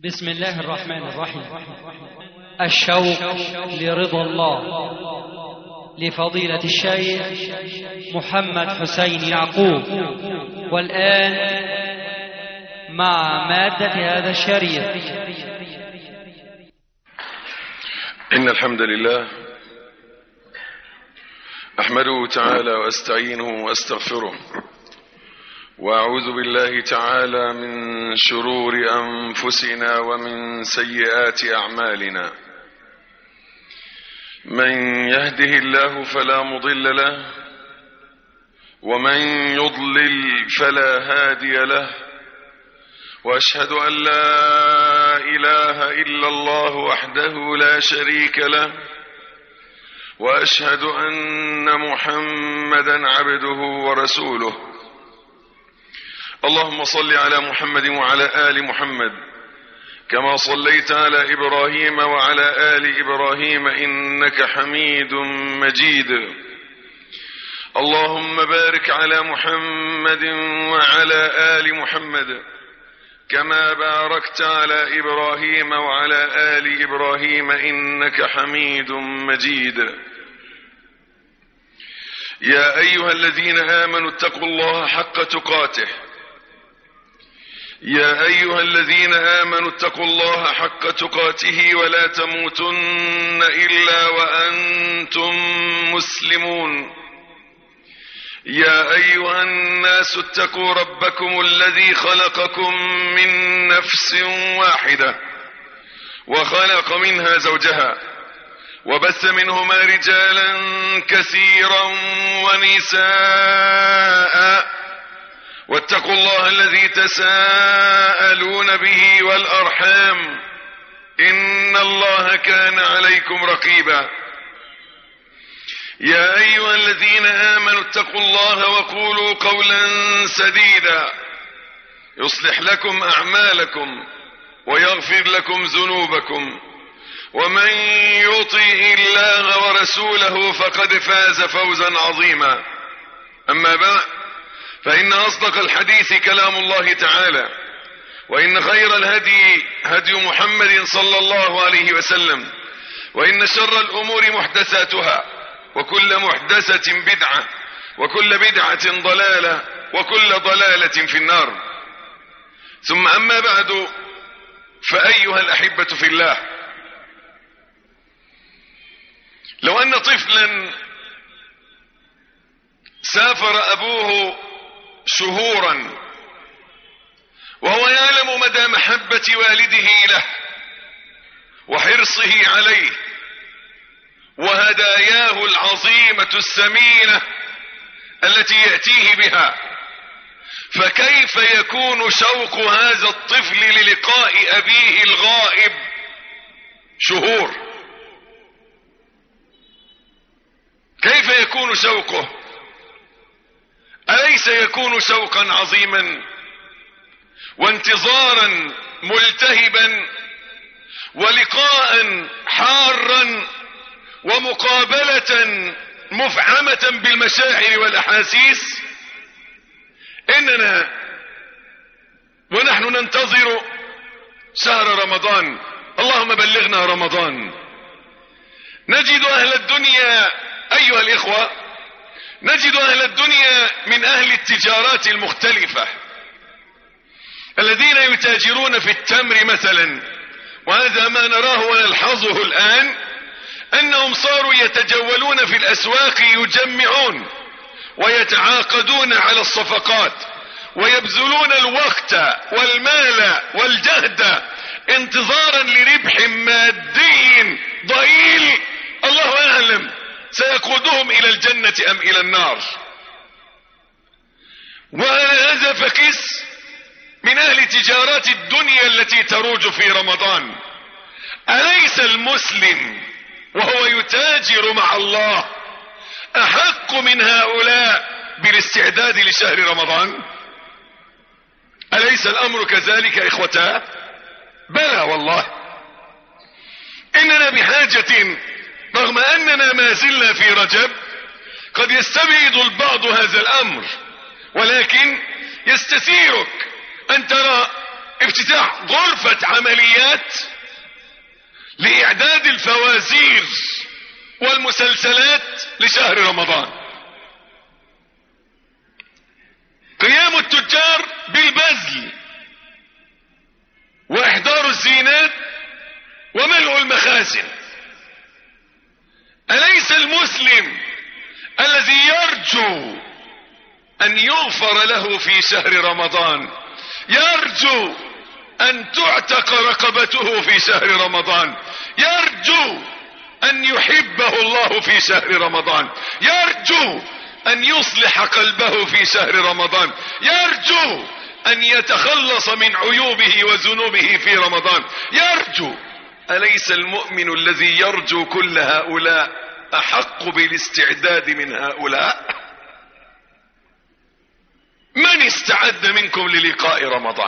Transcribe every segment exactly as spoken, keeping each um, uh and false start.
بسم الله الرحمن الرحيم. الشوق لرضا الله لفضيلة الشيخ محمد حسين يعقوب. والآن مع مادة هذا الشريط. إن الحمد لله أحمده تعالى وأستعينه وأستغفره، وأعوذ بالله تعالى من شرور أنفسنا ومن سيئات أعمالنا. من يهده الله فلا مضل له، ومن يضلل فلا هادي له، وأشهد أن لا إله إلا الله وحده لا شريك له، وأشهد أن محمدا عبده ورسوله. اللهم صل على محمد وعلى آل محمد كما صليت على إبراهيم وعلى آل إبراهيم إنك حميد مجيد. اللهم بارك على محمد وعلى آل محمد كما باركت على إبراهيم وعلى آل إبراهيم إنك حميد مجيد. يا أيها الذين آمنوا اتقوا الله حق تقاته يا أيها الذين آمنوا اتقوا الله حق تقاته ولا تموتن إلا وأنتم مسلمون. يا أيها الناس اتقوا ربكم الذي خلقكم من نفس واحدة وخلق منها زوجها وبث منهما رجالا كثيرا ونساء، واتقوا الله الذي تساءلون به والأرحام إن الله كان عليكم رقيبا. يا أيها الذين آمنوا اتقوا الله وقولوا قولا سديدا يصلح لكم أعمالكم ويغفر لكم ذنوبكم، ومن يطع الله ورسوله فقد فاز فوزا عظيما. أما بعد، فإن أصدق الحديث كلام الله تعالى، وإن خير الهدي هدي محمد صلى الله عليه وسلم، وإن شر الأمور محدثاتها، وكل محدثة بدعة، وكل بدعة ضلالة، وكل ضلالة في النار. ثم أما بعد، فأيها الأحبة في الله، لو أن طفلا سافر أبوه شهورا وهو يعلم مدى محبة والده له وحرصه عليه وهداياه العظيمة الثمينة التي يأتيه بها، فكيف يكون شوق هذا الطفل للقاء أبيه الغائب شهور؟ كيف يكون شوقه؟ أليس يكون شوقا عظيما وانتظارا ملتهبا ولقاء حارا ومقابلة مفعمة بالمشاعر والأحاسيس؟ إننا ونحن ننتظر شهر رمضان، اللهم بلغنا رمضان، نجد أهل الدنيا أيها الإخوة، نجد أهل الدنيا من أهل التجارات المختلفة الذين يتاجرون في التمر مثلا، وهذا ما نراه ونلحظه الآن، أنهم صاروا يتجولون في الأسواق يجمعون ويتعاقدون على الصفقات ويبذلون الوقت والمال والجهد انتظارا لربح مادي ضئيل الله أعلم سيقودهم إلى الجنة أم إلى النار. وعلى هذا فكس من أهل تجارات الدنيا التي تروج في رمضان. أليس المسلم وهو يتاجر مع الله أحق من هؤلاء بالاستعداد لشهر رمضان؟ أليس الأمر كذلك يا إخوتاه؟ بلى والله، إننا بحاجة، رغم أننا ما زلنا في رجب، قد يستبعد البعض هذا الأمر، ولكن يستثيرك أن ترى افتتاح غرفة عمليات لإعداد الفوازير والمسلسلات لشهر رمضان. قيام التجار بالبذل وإحضار الزينات وملء المخازن. أليس المسلم الذي يرجو أن يغفر له في شهر رمضان يرجو أن تعتق رقبته في شهر رمضان، يرجو أن يحبه الله في شهر رمضان، يرجو أن يصلح قلبه في شهر رمضان، يرجو أن يتخلص من عيوبه وذنوبه في رمضان، يرجو. أليس المؤمن الذي يرجو كل هؤلاء أحق بالاستعداد من هؤلاء؟ من استعد منكم للقاء رمضان؟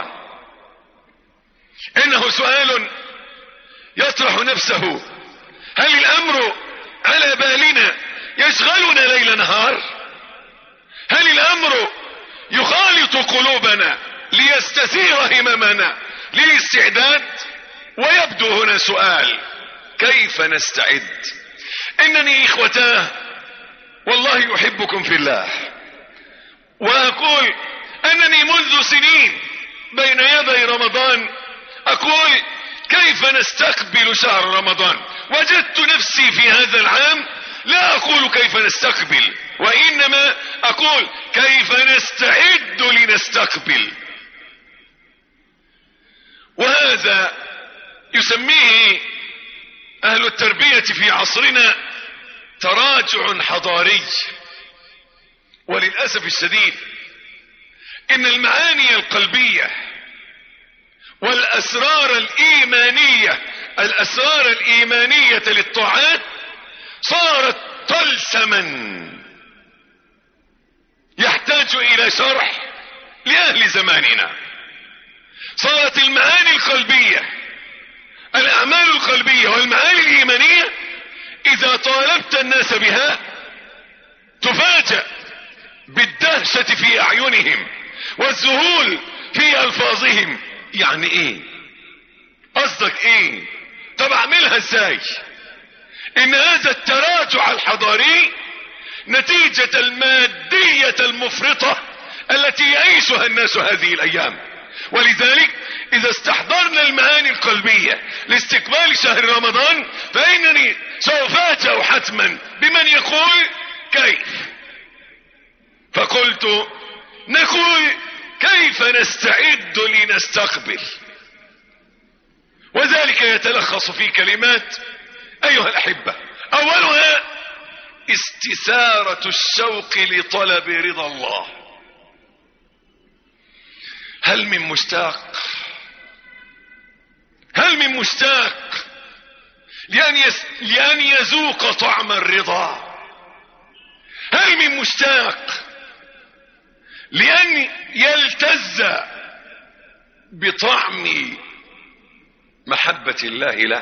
إنه سؤال يطرح نفسه. هل الأمر على بالنا يشغلنا ليل نهار؟ هل الأمر يخالط قلوبنا ليستثير هممنا للاستعداد؟ ويبدو هنا سؤال: كيف نستعد؟ إنني إخوتاه والله أحبكم في الله، وأقول أنني منذ سنين بين يدي رمضان أقول كيف نستقبل شهر رمضان. وجدت نفسي في هذا العام لا أقول كيف نستقبل، وإنما أقول كيف نستعد لنستقبل. وهذا يسميه أهل التربية في عصرنا تراجع حضاري. وللأسف الشديد إن المعاني القلبية والأسرار الإيمانية الأسرار الإيمانية للطاعات صارت طلسما يحتاج إلى شرح لأهل زماننا. صارت المعاني القلبية الأعمال القلبية والمعاني الإيمانية إذا طالبت الناس بها تفاجأ بالدهشة في أعينهم والذهول في ألفاظهم. يعني إيه؟ قصدك إيه؟ طب أعملها إزاي؟ إن هذا التراجع الحضاري نتيجة المادية المفرطة التي يعيشها الناس هذه الأيام. ولذلك إذا استحضرنا المعاني القلبية لاستقبال شهر رمضان فإنني سوف أفاجأ حتما بمن يقول كيف. فقلت نقول كيف نستعد لنستقبل، وذلك يتلخص في كلمات أيها الأحبة. أولها استثارة الشوق لطلب رضا الله. هل من مشتاق هل من مشتاق لأن, يس... لأن يذوق طعم الرضا؟ هل من مشتاق لأن يلتز بطعم محبة الله له؟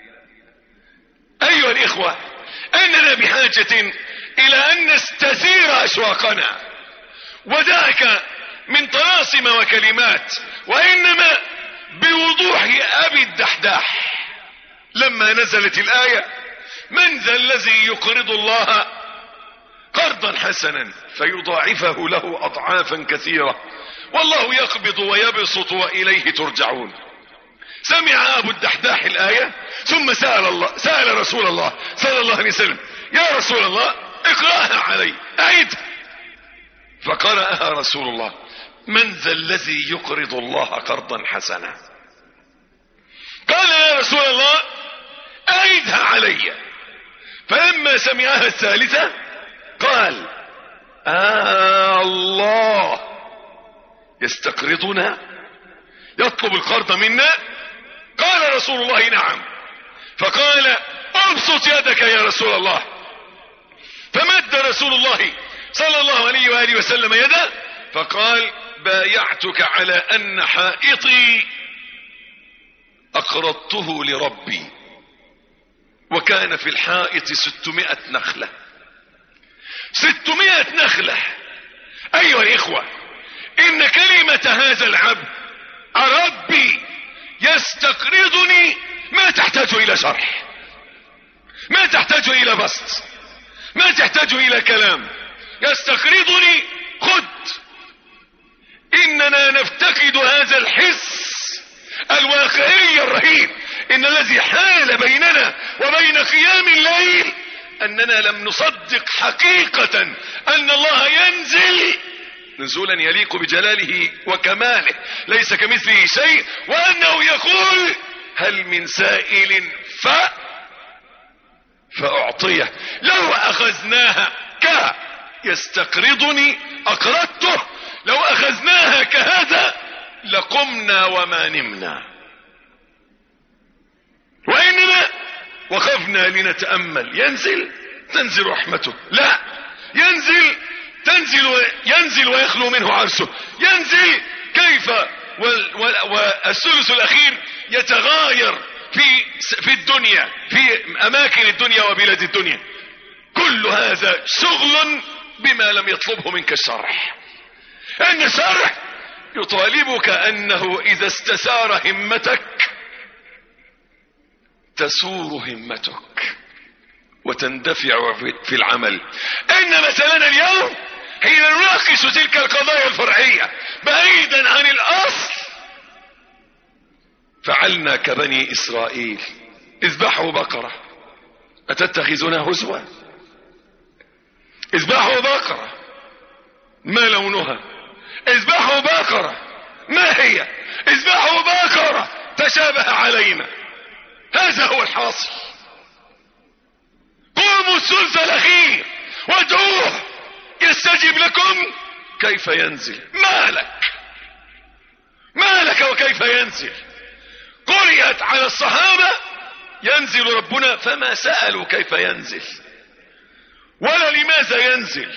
أيها الإخوة، أننا بحاجة إلى أن نستثير أشواقنا، وذاك من طلاسم وكلمات، وإنما بوضوح أبي الدحداح لما نزلت الآية: من ذا الذي يقرض الله قرضا حسنا فيضاعفه له أضعافا كثيرة والله يقبض ويبسط وإليه ترجعون. سمع أبو الدحداح الآية ثم سأل الله سأل رسول الله صلى الله عليه وسلم: يا رسول الله اقرأها علي، أعيدها. فقرأها رسول الله: من ذا الذي يقرض الله قرضا حسنا؟ قال: يا رسول الله أعيدها علي. فلما سمعها الثالثة قال: آه الله يستقرضنا، يطلب القرض منا؟ قال رسول الله: نعم. فقال: ابسط يدك يا رسول الله. فمد رسول الله صلى الله عليه وآله وسلم يده فقال: بايعتك على أن حائطي أقرضته لربي، وكان في الحائط ستمائة نخلة. ستمائة نخلة. أيها الإخوة، إن كلمة هذا العبد ربي يستقرضني ما تحتاج الى شرح، ما تحتاج الى بسط، ما تحتاج الى كلام. يستقرضني خذ. اننا نفتقد هذا الحس الواقعي الرهيب، ان الذي حال بيننا وبين قيام الليل اننا لم نصدق حقيقة ان الله ينزل نزولا يليق بجلاله وكماله ليس كمثله شيء، وانه يقول هل من سائل ف فاعطيه. لو اخذناها ك يستقرضني اقرضته، لو اخذناها كهذا لقمنا وما نمنا. واننا وقفنا لنتأمل. ينزل تنزل رحمته، لا ينزل تنزل ينزل ويخلو منه عرشه. ينزل كيف والثلث الاخير يتغاير في في الدنيا، في اماكن الدنيا وبلاد الدنيا. كل هذا شغل بما لم يطلبه منك الشرع. ان الشرع يطالبك انه اذا استثار همتك تسور همتك وتندفع في العمل. ان مثلنا اليوم حين نناقش تلك القضايا الفرعية بعيدا عن الاصل فعلنا كبني اسرائيل. اذبحوا بقرة اتتخذنا هزوا؟ اذبحوا بقرة ما لونها؟ اذبحوا بقرة ما هي؟ اذبحوا بقرة تشابه علينا. هذا هو الحاصل. قوموا الثلث الاخير وادعوه يستجب لكم. كيف ينزل؟ ما لك ما لك وكيف ينزل؟ قرئت على الصحابة ينزل ربنا فما سألوا كيف ينزل ولا لماذا ينزل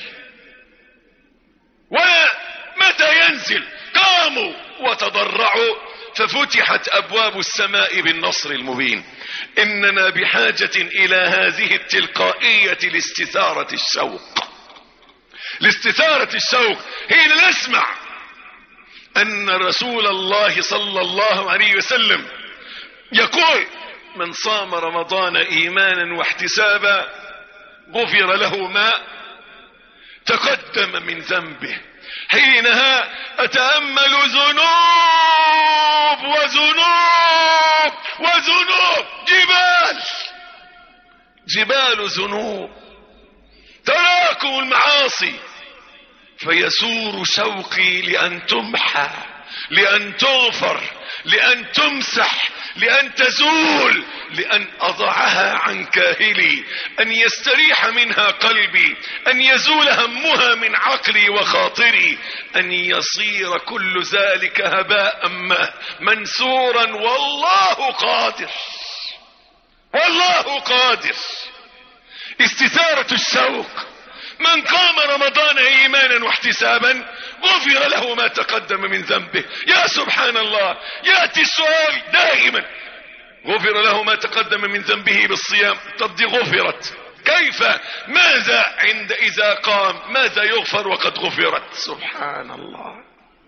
ولا متى ينزل. قاموا وتضرعوا ففتحت ابواب السماء بالنصر المبين. اننا بحاجة الى هذه التلقائية لاستثارة الشوق. لاستثارة الشوق حين نسمع ان رسول الله صلى الله عليه وسلم يقول من صام رمضان ايمانا واحتسابا غفر له ما تقدم من ذنبه. حينها اتأمل ذنوب وذنوب وذنوب، جبال جبال ذنوب تراكم المعاصي، فيسور شوقي لان تمحى، لان تغفر، لان تمسح، لان تزول، لان اضعها عن كاهلي، ان يستريح منها قلبي، ان يزول همها من عقلي وخاطري، ان يصير كل ذلك هباء منثورا. والله قادر، والله قادر. استثارة الشوق. من قام رمضان ايمانا واحتسابا غفر له ما تقدم من ذنبه. يا سبحان الله، يأتي السؤال دائما غفر له ما تقدم من ذنبه بالصيام. طب دي غفرت كيف؟ ماذا عند اذا قام؟ ماذا يغفر وقد غفرت؟ سبحان الله.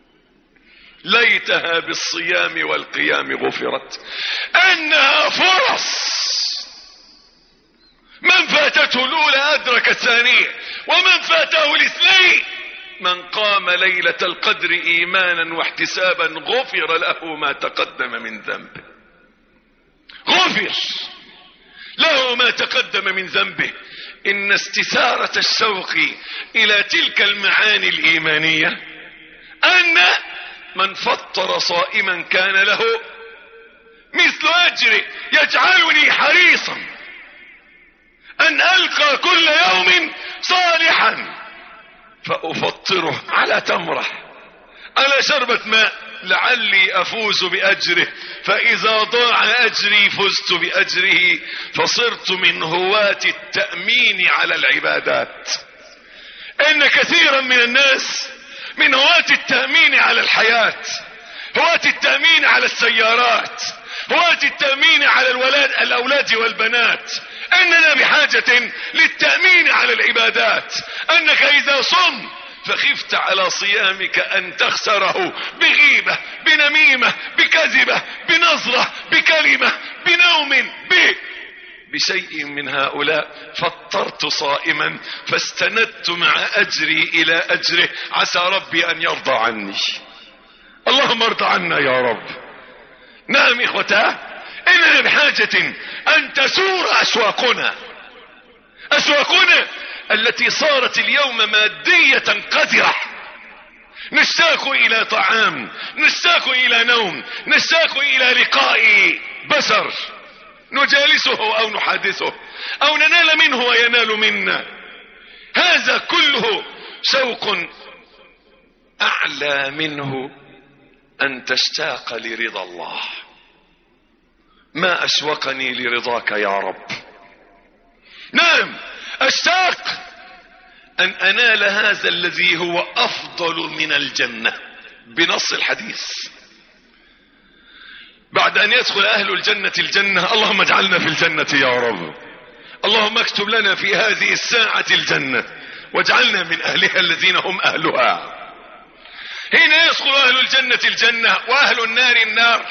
ليتها بالصيام والقيام غفرت. انها فرص. من فاتته الاولى ادرك الثانية، ومن فاته الاثنين من قام ليلة القدر ايمانا واحتسابا غفر له ما تقدم من ذنبه. غفر له ما تقدم من ذنبه. ان استثارة الشوق الى تلك المعاني الايمانية ان من فطر صائما كان له مثل اجره، يجعلني حريصا ان القى كل يوم صالحا فافطره على تمرة، على شربة ماء، لعلي افوز باجره، فاذا ضاع اجري فزت باجره، فصرت من هواة التأمين على العبادات. ان كثيرا من الناس من هواة التأمين على الحياة، هواة التأمين على السيارات، هواة التأمين على الولاد الاولاد والبنات. اننا بحاجة للتأمين على العبادات. انك اذا صمت فخفت على صيامك ان تخسره بغيبة، بنميمة، بكذبة، بنصب، بنظرة، بكلمة، بنوم، ب بشيء من هؤلاء فطرت صائما فاستندت مع أجري إلى أجره، عسى ربي أن يرضى عني. اللهم ارضى عنا يا رب. نعم إخوتاه، إننا بحاجة أن تسور أسواقنا، أسواقنا التي صارت اليوم مادية قذرة. نشتاق إلى طعام، نشتاق إلى نوم، نشتاق إلى لقاء بشر نجالسه أو نحادثه أو ننال منه وينال منا. هذا كله شوق أعلى منه أن تشتاق لرضا الله. ما أشوقني لرضاك يا رب. نعم أشتاق أن أنال هذا الذي هو أفضل من الجنة بنص الحديث. بعد أن يدخل أهل الجنة الجنة، اللهم اجعلنا في الجنة يا رب. اللهم اكتب لنا في هذه الساعة الجنة واجعلنا من أهلها الذين هم أهلها. حين يدخل أهل الجنة الجنة وأهل النار النار،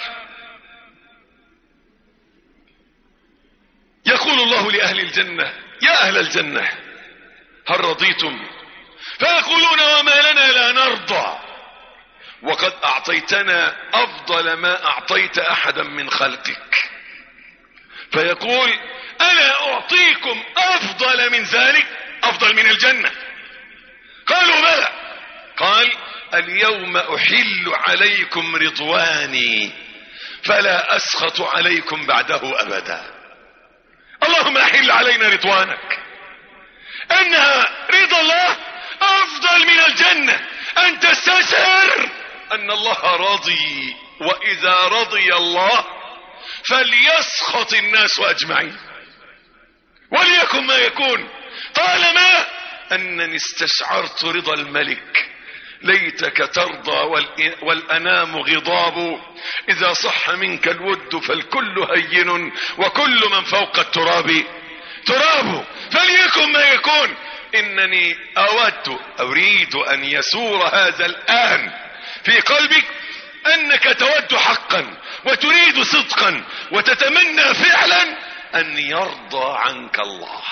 يقول الله لأهل الجنة: يا أهل الجنة هل رضيتم؟ فيقولون: وما لنا لا نرضى وقد أعطيتنا أفضل ما أعطيت أحدا من خلقك. فيقول: ألا أعطيكم أفضل من ذلك، أفضل من الجنة؟ قالوا: بلى. قال: اليوم أحل عليكم رضواني فلا أسخط عليكم بعده أبدا. اللهم أحل علينا رضوانك، أنها رضا الله أفضل من الجنة. أن تستشعر أن الله راضي، وإذا رضي الله فليسخط الناس أجمعين، وليكن ما يكون. طالما أنني استشعرت رضا الملك، ليتك ترضى والأنام غضاب، إذا صح منك الود فالكل هين وكل من فوق التراب تراب. فليكن ما يكون. إنني أود أريد أن يسور هذا الآن في قلبك أنك تود حقا وتريد صدقا وتتمنى فعلا أن يرضى عنك الله.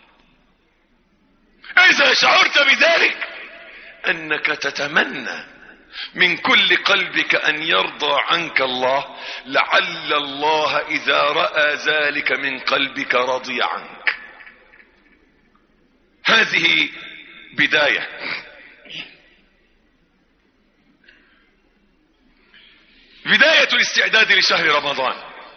إذا شعرت بذلك أنك تتمنى من كل قلبك أن يرضى عنك الله، لعل الله إذا رأى ذلك من قلبك رضي عنك. هذه بداية. بداية الاستعداد لشهر رمضان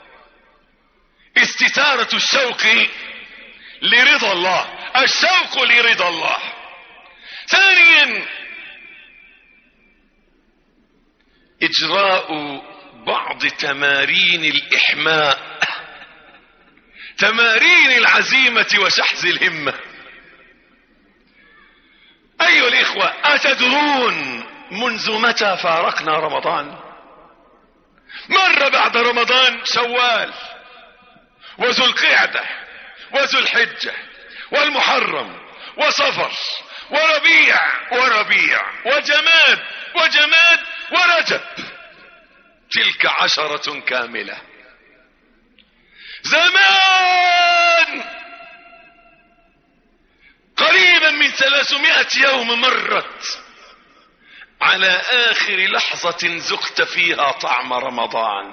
استثارة الشوق لرضا الله، الشوق لرضا الله. ثانيا اجراء بعض تمارين الاحماء، تمارين العزيمة وشحذ الهمة. ايها الاخوة، اتدرون منذ متى فارقنا رمضان؟ مر بعد رمضان شوال وذو القعدة وذو الحجة والمحرم وصفر وربيع وربيع وجماد وجماد ورجب. تلك عشرة كاملة. زمان قريبا من ثلاثمائة يوم مرت على آخر لحظة ذقت فيها طعم رمضان.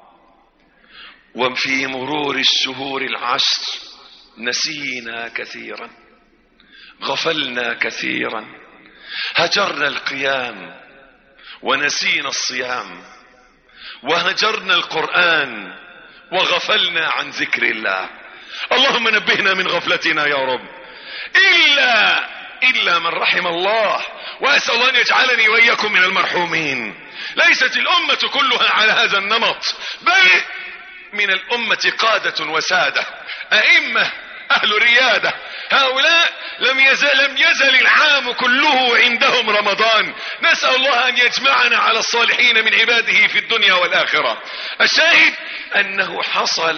وفي مرور الشهور العشر نسينا كثيرا، غفلنا كثيرا، هجرنا القيام ونسينا الصيام، وهجرنا القرآن وغفلنا عن ذكر الله. اللهم نبهنا من غفلتنا يا رب. إلا إلا من رحم الله، وأسأل الله أن يجعلني وإياكم من المرحومين. ليست الأمة كلها على هذا النمط، بل من الأمة قادة وسادة، أئمة، أهل ريادة. هؤلاء لم يزل, لم يزل العام كله عندهم رمضان. نسأل الله أن يجمعنا على الصالحين من عباده في الدنيا والآخرة. الشاهد أنه حصل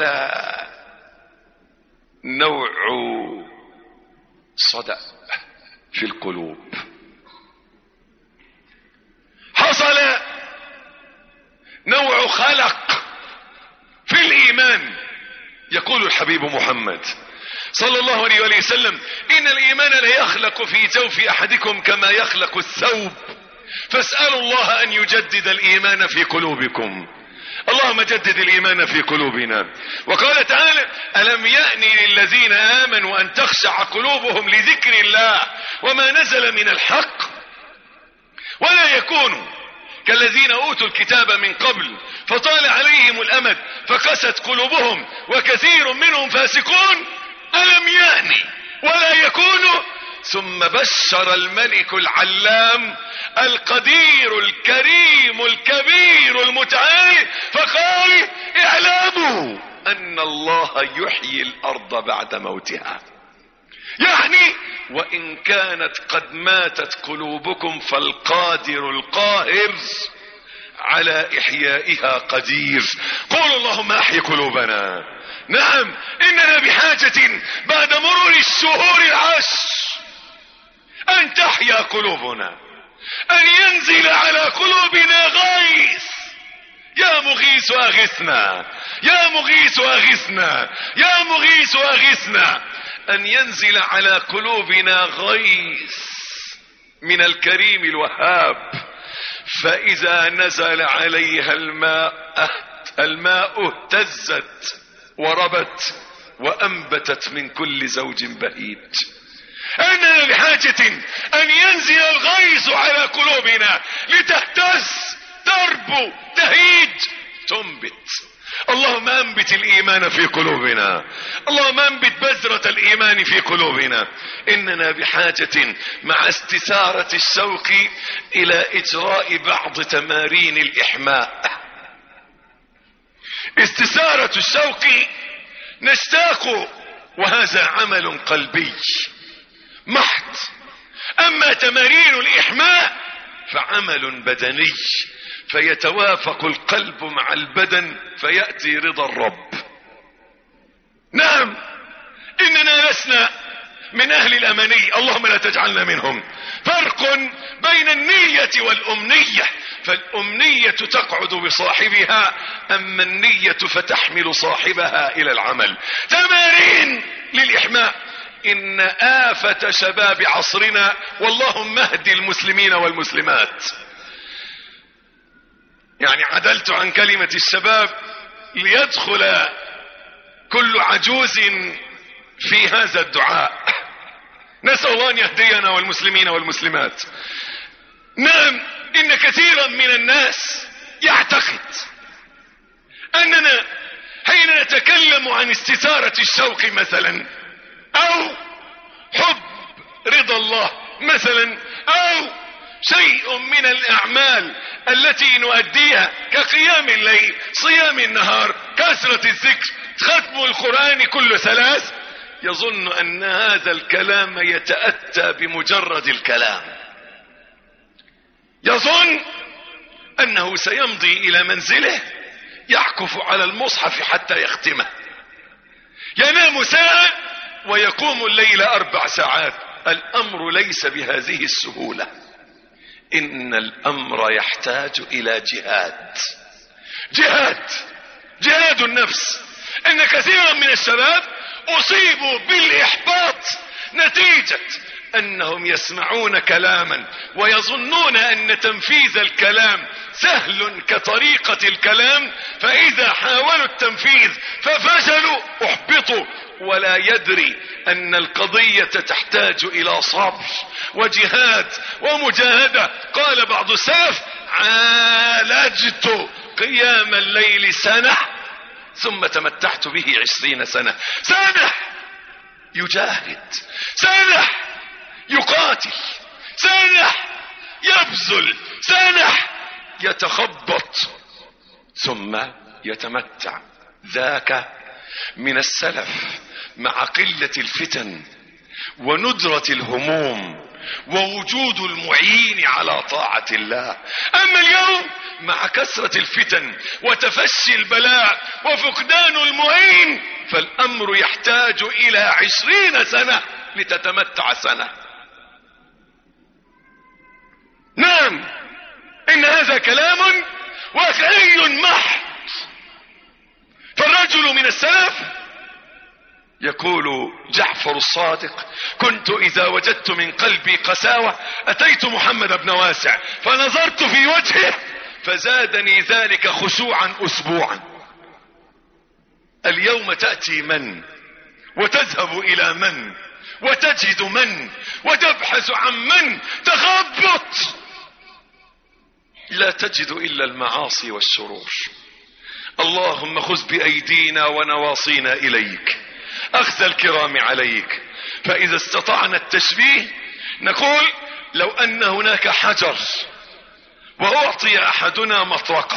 نوع صدأ في القلوب، حصل نوع خلق يقول الحبيب محمد صلى الله عليه وآله وسلم: إن الإيمان لا يخلق في جوف أحدكم كما يخلق الثوب، فاسألوا الله أن يجدد الإيمان في قلوبكم. اللهم جدد الإيمان في قلوبنا. وقال تعالى: ألم يأني للذين آمنوا أن تخشع قلوبهم لذكر الله وما نزل من الحق ولا يكونوا كالذين أوتوا الكتاب من قبل فطال عليهم الأمد فقست قلوبهم وكثير منهم فاسقون. ألم يأني ولا يكونوا. ثم بشر الملك العلام القدير الكريم الكبير المتعال فقال: اعلموا أن الله يحيي الأرض بعد موتها. يعني وإن كانت قد ماتت قلوبكم فالقادر القاهر على إحيائها قدير. قولوا اللهم أحيي قلوبنا. نعم، إننا بحاجة بعد مرور الشهور العشر أن تحيا قلوبنا، أن ينزل على قلوبنا غيث. يا مغيث أغثنا، يا مغيث أغثنا، يا مغيث أغثنا. أن ينزل على قلوبنا غيث من الكريم الوهاب، فإذا نزل عليها الماء الماء اهتزت وربت وأنبتت من كل زوج بهيج. أننا بحاجة أن ينزل الغيث على قلوبنا لتهتز، تربو، تهيج، تنبت. اللهم انبت الإيمان في قلوبنا، اللهم انبت بذرة الإيمان في قلوبنا. إننا بحاجة مع استثارة الشوق إلى إجراء بعض تمارين الإحماء. استثارة الشوق نشتاق، وهذا عمل قلبي محض. أما تمارين الإحماء فعمل بدني، فيتوافق القلب مع البدن فيأتي رضا الرب. نعم، إننا لسنا من أهل الأمني، اللهم لا تجعلنا منهم. فرق بين النية والأمنية، فالأمنية تقعد بصاحبها، أما النية فتحمل صاحبها إلى العمل. تمارين للإحماء. إن آفة شباب عصرنا، واللهم اهد المسلمين والمسلمات. يعني عدلت عن كلمة الشباب ليدخل كل عجوز في هذا الدعاء. نسأل الله أن يهدينا والمسلمين والمسلمات. نعم، إن كثيرا من الناس يعتقد أننا حين نتكلم عن استثارة الشوق مثلا، أو حب رضا الله مثلا، أو شيء من الأعمال التي نؤديها كقيام الليل، صيام النهار، كثرة الذكر، ختم القرآن كل ثلاث، يظن أن هذا الكلام يتأتى بمجرد الكلام. يظن أنه سيمضي إلى منزله يعكف على المصحف حتى يختمه، ينام ساعة ويقوم الليل أربع ساعات. الأمر ليس بهذه السهولة. إن الأمر يحتاج إلى جهاد، جهاد جهاد النفس. إن كثيرا من الشباب أصيبوا بالإحباط نتيجة أنهم يسمعون كلاما ويظنون أن تنفيذ الكلام سهل كطريقة الكلام، فإذا حاولوا التنفيذ ففشلوا أحبطوا، ولا يدري أن القضية تحتاج إلى صبر وجهاد ومجاهدة. قال بعض السلف: عالجت قيام الليل سنة ثم تمتعت به عشرين سنة. سنة يجاهد، سنة يقاتل، سنة يبذل، سنة يتخبط ثم يتمتع. ذاك من السلف مع قلة الفتن وندرة الهموم ووجود المعين على طاعة الله. أما اليوم مع كثرة الفتن وتفشي البلاء وفقدان المعين، فالأمر يحتاج إلى عشرين سنة لتتمتع سنة. نعم، إن هذا كلام واقعي محض. فالرجل من السلف يقول جعفر الصادق: كنت إذا وجدت من قلبي قساوة أتيت محمد بن واسع فنظرت في وجهه فزادني ذلك خشوعا أسبوعا. اليوم تأتي من وتذهب إلى من وتجد من وتبحث عن من، تخبط، لا تجد إلا المعاصي والشرور. اللهم خذ بأيدينا ونواصينا إليك، أخذ الكرام عليك. فإذا استطعنا التشبيه نقول: لو أن هناك حجر وأعطي أحدنا مطرقة،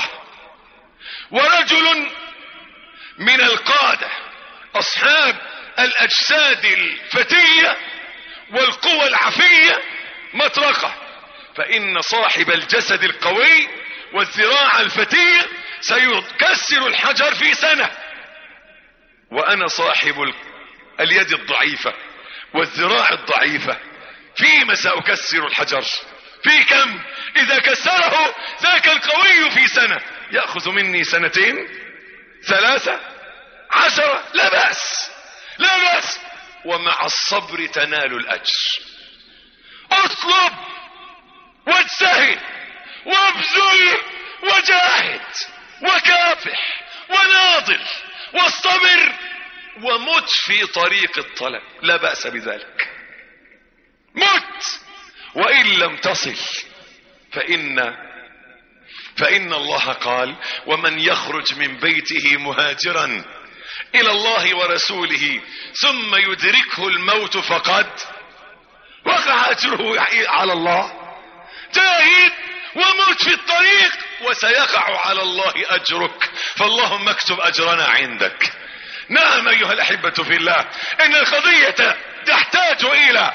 ورجل من القادة أصحاب الأجساد الفتية والقوى العفية مطرقة، فإن صاحب الجسد القوي والذراع الفتية سيكسر الحجر في سنة، وأنا صاحب اليد الضعيفة والذراع الضعيفة فيما سأكسر الحجر؟ في كم؟ إذا كسره ذاك القوي في سنة يأخذ مني سنتين، ثلاثة، عشرة، لا بأس، لا بأس. ومع الصبر تنال الأجر. اطلب واجتهد وابذل وجاهد وكافح وناضل واصطبر ومت في طريق الطلب، لا بأس بذلك. مت، وإن لم تصل فإن فإن الله قال: ومن يخرج من بيته مهاجرا إلى الله ورسوله ثم يدركه الموت فقد وقع أجره على الله. جاهد ومت في الطريق وسيقع على الله أجرك، فاللهم اكتب أجرنا عندك. نعم أيها الأحبة في الله، إن القضية تحتاج إلى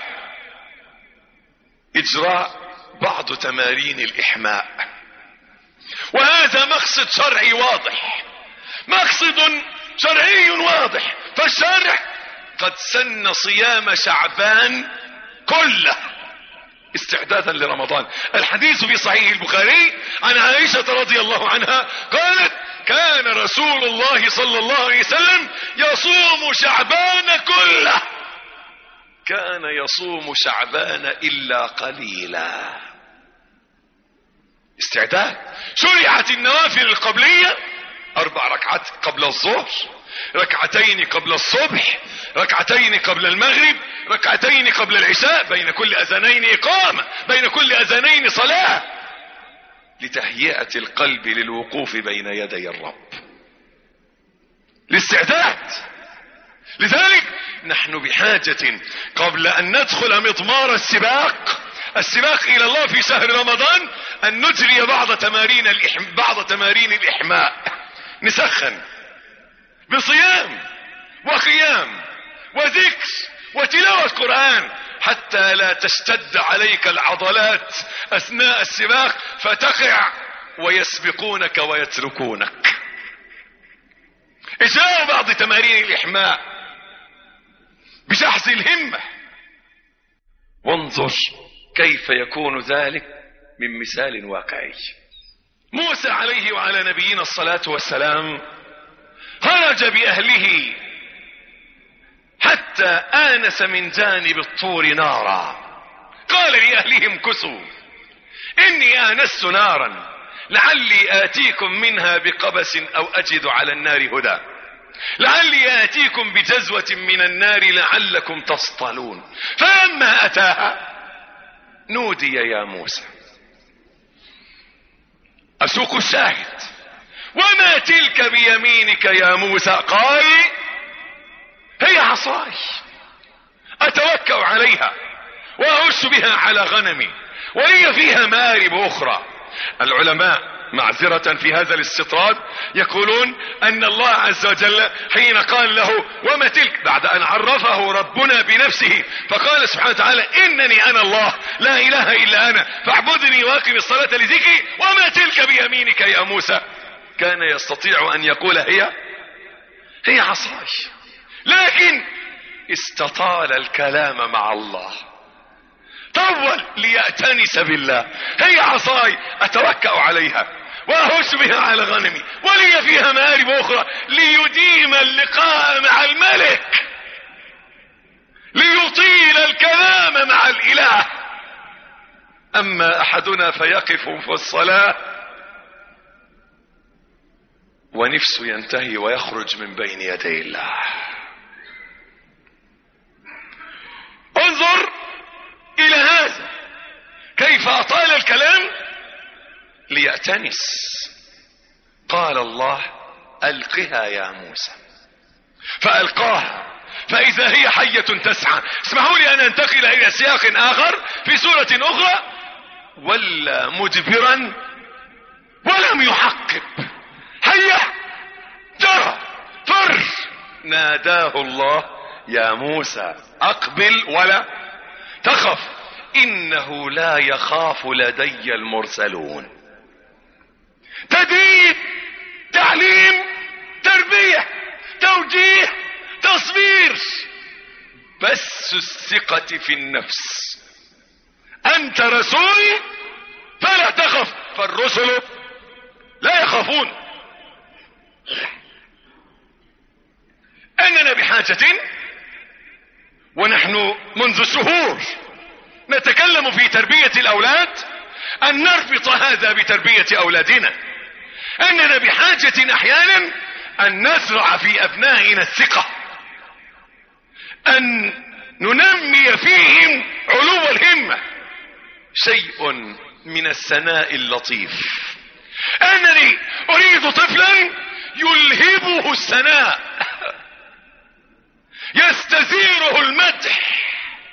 إجراء بعض تمارين الإحماء، وهذا مقصد شرعي واضح، مقصد شرعي واضح. فالشارع قد سن صيام شعبان كله استعدادا لرمضان. الحديث في صحيح البخاري عن عائشة رضي الله عنها قالت: كان رسول الله صلى الله عليه وسلم يصوم شعبان كله، كان يصوم شعبان إلا قليلا. استعداد. شرعت النوافل القبلية: أربع ركعات قبل الظهر، ركعتين قبل الصبح، ركعتين قبل المغرب، ركعتين قبل العشاء، بين كل أذانين إقامة، بين كل أذانين صلاة، لتهيئة القلب للوقوف بين يدي الرب، للاستعداد. لذلك نحن بحاجة قبل أن ندخل مضمار السباق السباق إلى الله في شهر رمضان أن نجري بعض تمارين الإحم... بعض تمارين الإحماء. نسخن بصيام وقيام وذكر وتلاوة قرآن حتى لا تشتد عليك العضلات أثناء السباق فتقع ويسبقونك ويتركونك. إجراء بعض تمارين الإحماء بشحذ الهمة. وانظر كيف يكون ذلك من مثال واقعي. موسى عليه وعلى نبينا الصلاة والسلام خرج بأهله حتى آنس من جانب الطور نارا، قال لأهلهم كثوا إني آنست نارا لعلي آتيكم منها بقبس أو أجد على النار هدى، لعلي آتيكم بجزوة من النار لعلكم تصطلون. فلما أتاها نودي يا موسى. أسوق الشاهد: وما تلك بيمينك يا موسى؟ قال: هي عصاي أتوكأ عليها وأهش بها على غنمي ولي فيها مآرب أخرى. العلماء معذرة في هذا الاستطراد يقولون أن الله عز وجل حين قال له وما تلك، بعد أن عرفه ربنا بنفسه فقال سبحانه وتعالى: إنني أنا الله لا إله إلا أنا فاعبدني واقم الصلاة لذكري، وما تلك بيمينك يا موسى، كان يستطيع أن يقول هي هي عصاي، لكن استطال الكلام مع الله، طول ليأتنس بالله. هي عصاي أتوكأ عليها وأهش بها على غنمي ولي فيها مآرب أخرى، ليديم اللقاء مع الملك. الكلام مع الاله. اما احدنا فيقف في الصلاة ونفسه ينتهي ويخرج من بين يدي الله. انظر الى هذا كيف اطال الكلام ليأتنس. قال الله القها يا موسى، فألقاها فإذا هي حية تسعى. اسمحوا لي أن أنتقل إلى سياق آخر في سورة أخرى. ولا مدبرا ولم يحقب. هيا ترى فر. ناداه الله يا موسى أقبل ولا تخف إنه لا يخاف لدي المرسلون. تدريب، تعليم، تربية، توجيه، تصوير، بس الثقة في النفس. أنت رسولي فلا تخف، فالرسل لا يخافون. أننا بحاجة ونحن منذ شهور نتكلم في تربية الأولاد أن نربط هذا بتربية أولادنا. أننا بحاجة أحيانا أن نزرع في أبنائنا الثقة، أن ننمي فيهم علو الهمة. شيء من الثناء اللطيف أنني أريد طفلا يلهبه الثناء، يستثيره المدح،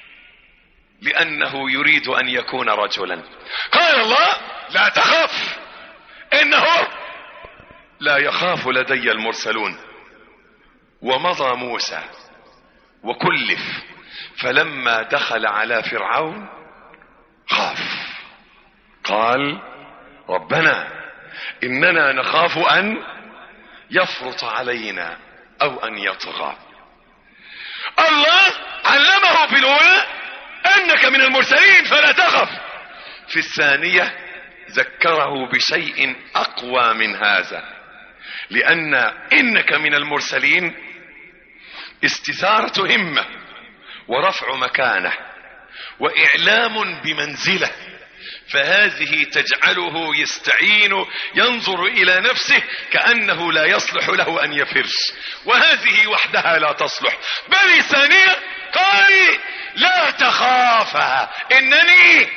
لأنه يريد أن يكون رجلا. قال الله لا تخف إنه لا يخاف لدي المرسلون. ومضى موسى وكلف، فلما دخل على فرعون خاف. قال ربنا إننا نخاف أن يفرط علينا أو أن يطغى. الله علمه في الأولى أنك من المرسلين فلا تخف. في الثانية ذكره بشيء أقوى من هذا، لأن إنك من المرسلين استثارة همة ورفع مكانة وإعلام بمنزله، فهذه تجعله يستعين ينظر إلى نفسه كأنه لا يصلح له أن يفر، وهذه وحدها لا تصلح. بل الثانية قال لا تخافا إنني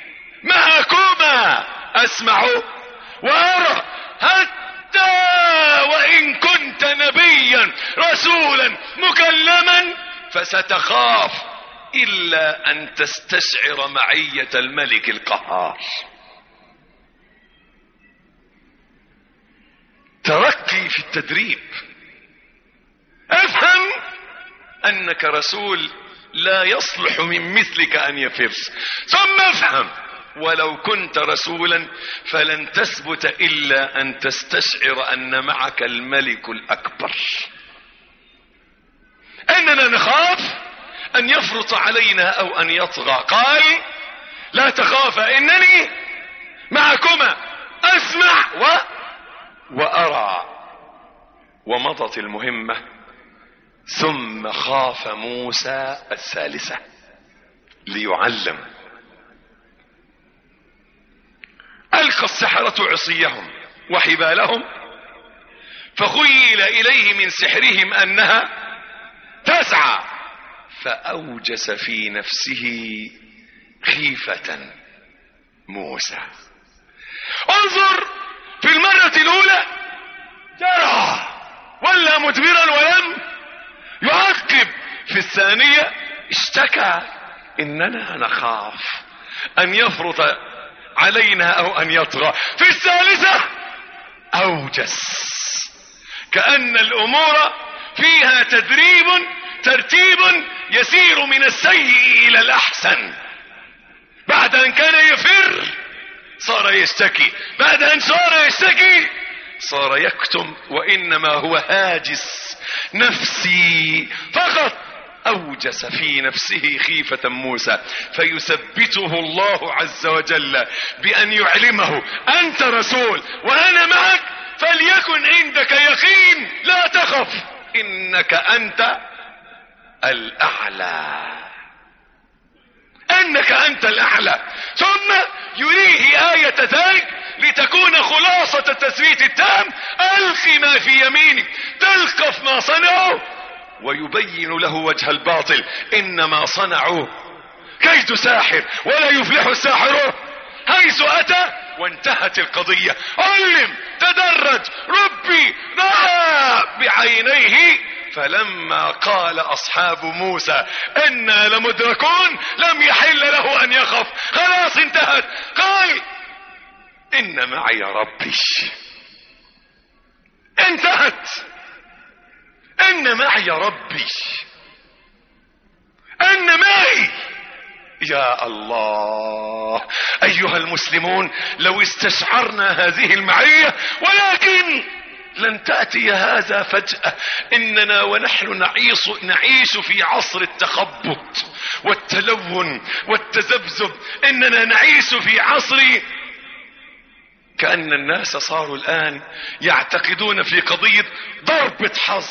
معكما أسمع وأرى، حتى وإن كنت نبيا رسولا مكلما فستخاف إلا أن تستشعر معية الملك القهار. ترقي في التدريب. افهم أنك رسول لا يصلح من مثلك أن يفر، ثم افهم ولو كنت رسولا فلن تثبت إلا أن تستشعر أن معك الملك الأكبر. أننا نخاف أن يفرط علينا أو أن يطغى. قال لا تخافا إنني معكما أسمع و... وأرى. ومضت المهمة. ثم خاف موسى الثالثة ليعلم. ألقى السحرة عصيهم وحبالهم فخيل إليه من سحرهم أنها تسعى، فأوجس في نفسه خيفة موسى. انظر في المرة الأولى جرى ولا مدبرا ولم يعقب. في الثانية اشتكى إننا نخاف أن يفرط علينا أو أن يطغى. في الثالثة أوجس، كأن الأمور فيها تدريب ترتيب يسير من السيء إلى الأحسن. بعد أن كان يفر صار يشتكي، بعد أن صار يشتكي صار يكتم، وإنما هو هاجس نفسي فقط. أوجس في نفسه خيفة موسى، فيثبته الله عز وجل بأن يعلمه أنت رسول وأنا معك، فليكن عندك يقين لا تخف إنك أنت الأعلى. انك انت الاعلى. ثم يريه آية ذلك لتكون خلاصة التثبيت التام: الق ما في يمينك تلقف ما صنعوا ويبين له وجه الباطل انما صنعوا كيد ساحر ولا يفلح الساحر حيث اتى. وانتهت القضية. علم، تدرج، ربي، رأى بعينيه. فلما قال اصحاب موسى انا لمدركون لم يحل له ان يخف، خلاص انتهت. قال ان معي ربي، انتهت. ان معي ربي، ان معي. يا الله ايها المسلمون، لو استشعرنا هذه المعية، ولكن لن تأتي هذا فجأة. اننا ونحن نعيش, نعيش في عصر التخبط والتلون والتذبذب. اننا نعيش في عصر كأن الناس صاروا الآن يعتقدون في قضية ضربة حظ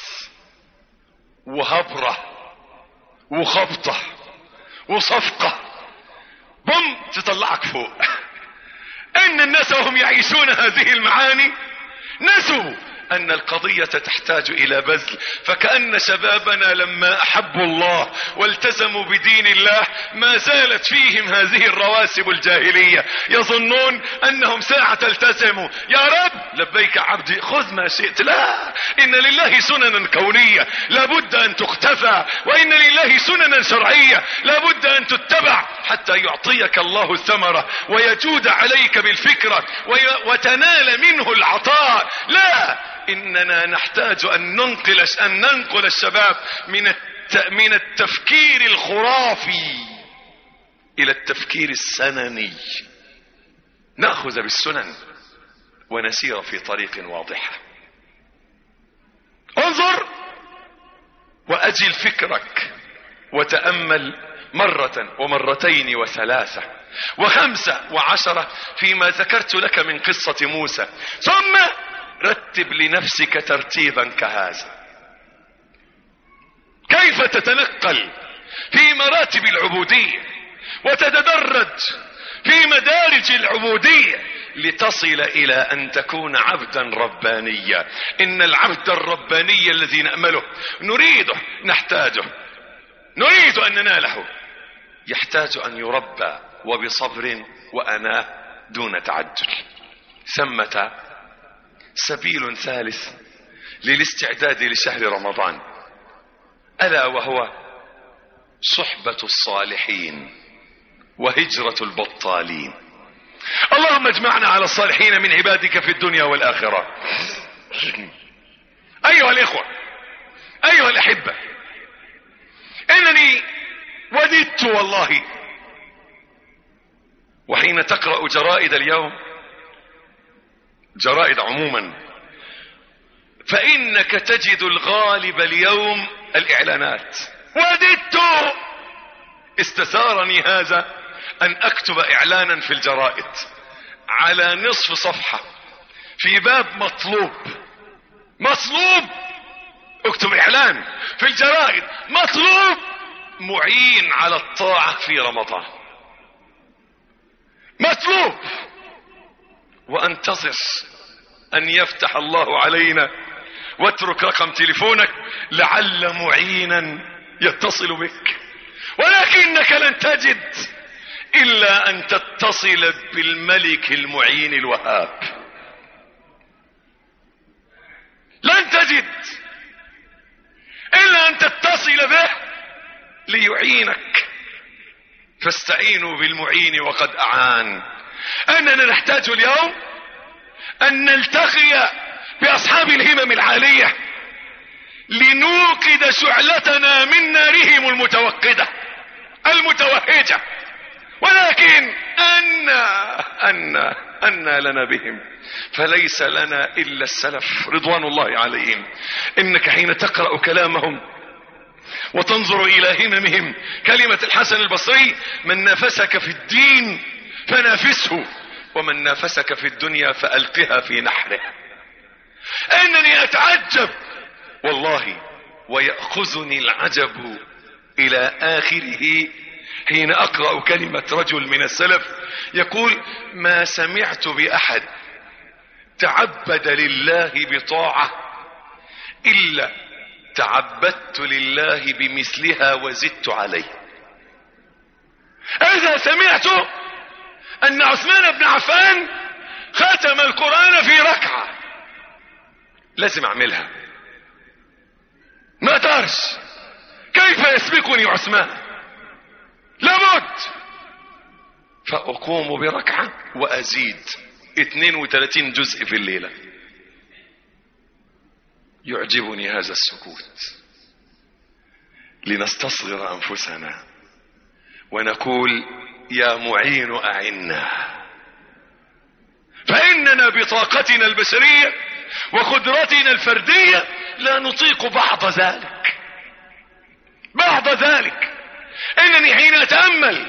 وهبرة وخبطة وصفقة بم تطلعك فوق. ان الناس وهم يعيشون هذه المعاني نسوا ان القضية تحتاج الى بذل. فكأن شبابنا لما احبوا الله والتزموا بدين الله ما زالت فيهم هذه الرواسب الجاهلية، يظنون انهم ساعة التزموا يا رب لبيك عبدي خذ ما شئت. لا، ان لله سننا كونية لابد ان تختفى، وان لله سننا شرعية لابد ان تتبع حتى يعطيك الله الثمرة ويجود عليك بالفكرة وتنال منه العطاء. لا، اننا نحتاج ان ننقل ان ننقل الشباب من من التفكير الخرافي الى التفكير السنني، ناخذ بالسنن ونسير في طريق واضحة. انظر واجل فكرك وتأمل مرة ومرتين وثلاثة وخمسة وعشرة فيما ذكرت لك من قصة موسى، ثم رتب لنفسك ترتيبا كهذا. كيف تتنقل في مراتب العبودية وتتدرج في مدارج العبودية لتصل الى ان تكون عبدا ربانيا. ان العبد الرباني الذي نأمله نريده نحتاجه نريد ان نناله يحتاج ان يربى وبصبر وأناة دون تعجل. ثمة سبيل ثالث للاستعداد لشهر رمضان، ألا وهو صحبة الصالحين وهجرة البطالين. اللهم اجمعنا على الصالحين من عبادك في الدنيا والآخرة. أيها الإخوة، أيها الأحبة، إنني وددت والله، وحين تقرأ جرائد اليوم، جرائد عموما، فإنك تجد الغالب اليوم الإعلانات. وددت، استثارني هذا أن أكتب إعلانا في الجرائد على نصف صفحة في باب مطلوب. مطلوب، اكتب إعلان في الجرائد مطلوب معين على الطاعة في رمضان. مطلوب، وانتظر ان يفتح الله علينا، واترك رقم تليفونك لعل معينا يتصل بك، ولكنك لن تجد الا ان تتصل بالملك المعين الوهاب. لن تجد الا ان تتصل به ليعينك، فاستعينوا بالمعين وقد اعان. اننا نحتاج اليوم ان نلتقي باصحاب الهمم العالية لنوقد شعلتنا من نارهم المتوقدة المتوهجة، ولكن أن أن أن لنا بهم، فليس لنا إلا السلف رضوان الله عليهم. إنك حين تقرأ كلامهم وتنظر إلى هممهم، كلمة الحسن البصري: من نافسك في الدين فنافسه، ومن نافسك في الدنيا فألقها في نحره. انني اتعجب والله، ويأخذني العجب الى اخره حين اقرأ كلمة رجل من السلف يقول: ما سمعت بأحد تعبد لله بطاعة الا تعبدت لله بمثلها وزدت عليه. اذا سمعت ان عثمان بن عفان ختم القرآن في ركعة لازم اعملها، ما اقدرش، كيف يسبقني عثمان، لابد، فاقوم بركعة وازيد اثنين وثلاثين جزء في الليلة. يعجبني هذا السكوت لنستصغر انفسنا ونقول: يا معين اعنا، فاننا بطاقتنا البشرية وقدرتنا الفردية لا نطيق بعض ذلك بعض ذلك انني حين اتأمل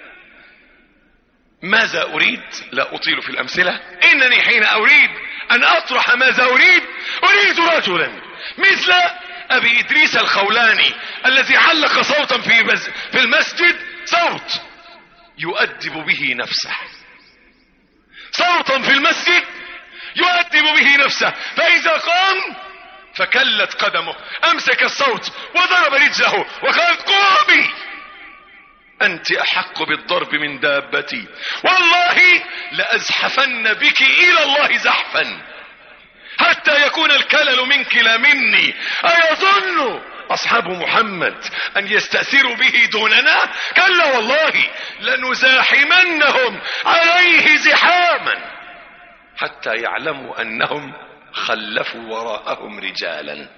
ماذا اريد، لا اطيل في الامثلة، انني حين اريد ان اطرح ماذا اريد اريد رجلا مثل ابي ادريس الخولاني الذي علق صوتا في, بز في المسجد، صوت يؤدب به نفسه، صوتا في المسجد يؤدب به نفسه، فاذا قام فكلت قدمه امسك الصوت وضرب رجله وقال: قومي، انت احق بالضرب من دابتي، والله لازحفن بك الى الله زحفا حتى يكون الكلل منك لا مني. ايظن اصحاب محمد ان يستأثروا به دوننا؟ كلا والله، لنزاحمنهم عليه زحاما حتى يعلموا انهم خلفوا وراءهم رجالا.